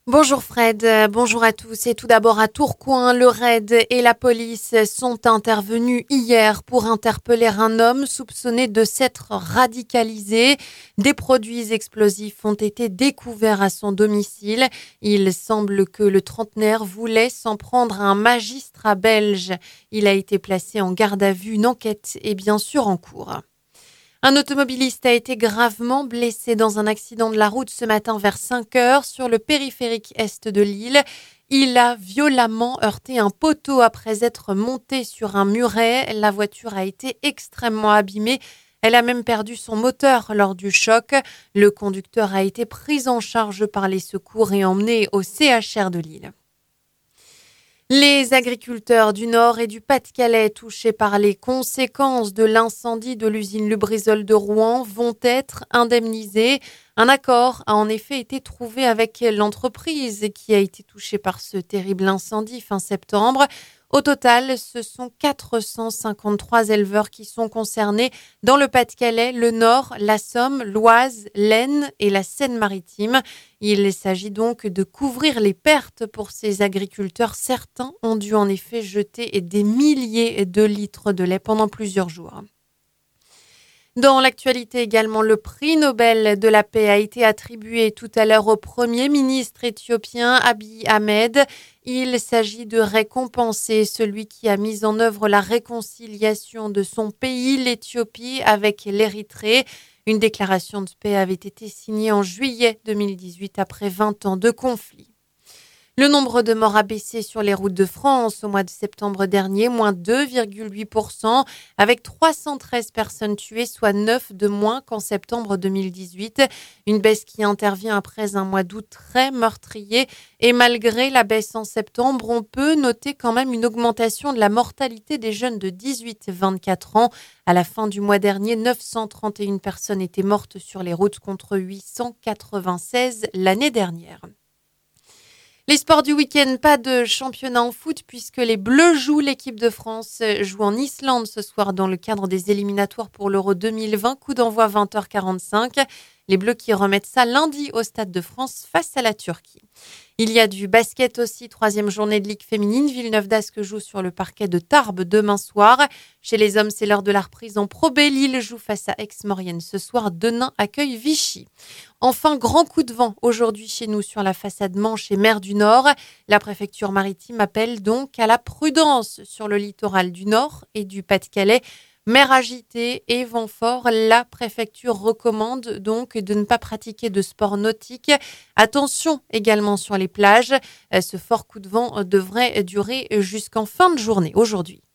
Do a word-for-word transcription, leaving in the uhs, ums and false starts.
Bonjour Fred, euh, bonjour à tous. Et tout d'abord à Tourcoing, le R A I D et la police sont intervenus hier pour interpeller un homme soupçonné de s'être radicalisé. Des produits explosifs ont été découverts à son domicile. Il semble que le trentenaire voulait s'en prendre à un magistrat belge. Il a été placé en garde à vue. Une enquête est bien sûr en cours. Un automobiliste a été gravement blessé dans un accident de la route ce matin vers cinq heures sur le périphérique est de Lille. Il a violemment heurté un poteau après être monté sur un muret. La voiture a été extrêmement abîmée. Elle a même perdu son moteur lors du choc. Le conducteur a été pris en charge par les secours et emmené au C H R de Lille. Les agriculteurs du Nord et du Pas-de-Calais touchés par les conséquences de l'incendie de l'usine Lubrizol de Rouen vont être indemnisés. Un accord a en effet été trouvé avec l'entreprise qui a été touchée par ce terrible incendie fin septembre. Au total, ce sont quatre cent cinquante-trois éleveurs qui sont concernés dans le Pas-de-Calais, le Nord, la Somme, l'Oise, l'Aisne et la Seine-Maritime. Il s'agit donc de couvrir les pertes pour ces agriculteurs. Certains ont dû en effet jeter des milliers de litres de lait pendant plusieurs jours. Dans l'actualité également, le prix Nobel de la paix a été attribué tout à l'heure au Premier ministre éthiopien Abiy Ahmed. Il s'agit de récompenser celui qui a mis en œuvre la réconciliation de son pays, l'Éthiopie, avec l'Érythrée. Une déclaration de paix avait été signée en juillet deux mille dix-huit après vingt ans de conflit. Le nombre de morts a baissé sur les routes de France au mois de septembre dernier, moins deux virgule huit pour cent, avec trois cent treize personnes tuées, soit neuf de moins qu'en septembre deux mille dix-huit. Une baisse qui intervient après un mois d'août très meurtrier. Et malgré la baisse en septembre, on peut noter quand même une augmentation de la mortalité des jeunes de dix-huit à vingt-quatre ans. À la fin du mois dernier, neuf cent trente et une personnes étaient mortes sur les routes contre huit cent quatre-vingt-seize l'année dernière. Les sports du week-end, pas de championnat en foot puisque les Bleus jouent. L'équipe de France joue en Islande ce soir dans le cadre des éliminatoires pour l'Euro deux mille vingt. Coup d'envoi vingt heures quarante-cinq. Les Bleus qui remettent ça lundi au Stade de France face à la Turquie. Il y a du basket aussi, troisième journée de Ligue féminine. Villeneuve d'Ascq joue sur le parquet de Tarbes demain soir. Chez les hommes, c'est l'heure de la reprise en Pro B. Lille joue face à Aix-Maurienne ce soir. Denain accueille Vichy. Enfin, grand coup de vent aujourd'hui chez nous sur la façade Manche et mer du Nord. La préfecture maritime appelle donc à la prudence sur le littoral du Nord et du Pas-de-Calais. Mer agitée et vent fort, la préfecture recommande donc de ne pas pratiquer de sport nautique. Attention également sur les plages. Ce fort coup de vent devrait durer jusqu'en fin de journée aujourd'hui.